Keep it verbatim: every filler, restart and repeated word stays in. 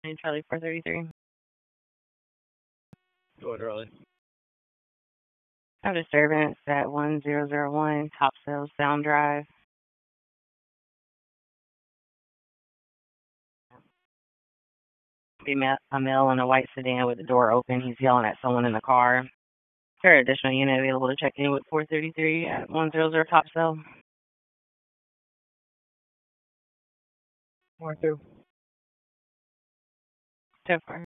Charlie four thirty-three. Go ahead, Riley. I have a disturbance at one zero zero one Topsail Sound Drive. Be ma- a male in a white sedan with the door open. He's yelling at someone in the car. Is there an additional unit available to check in with four thirty-three at one hundred Topsail? One, two. So far.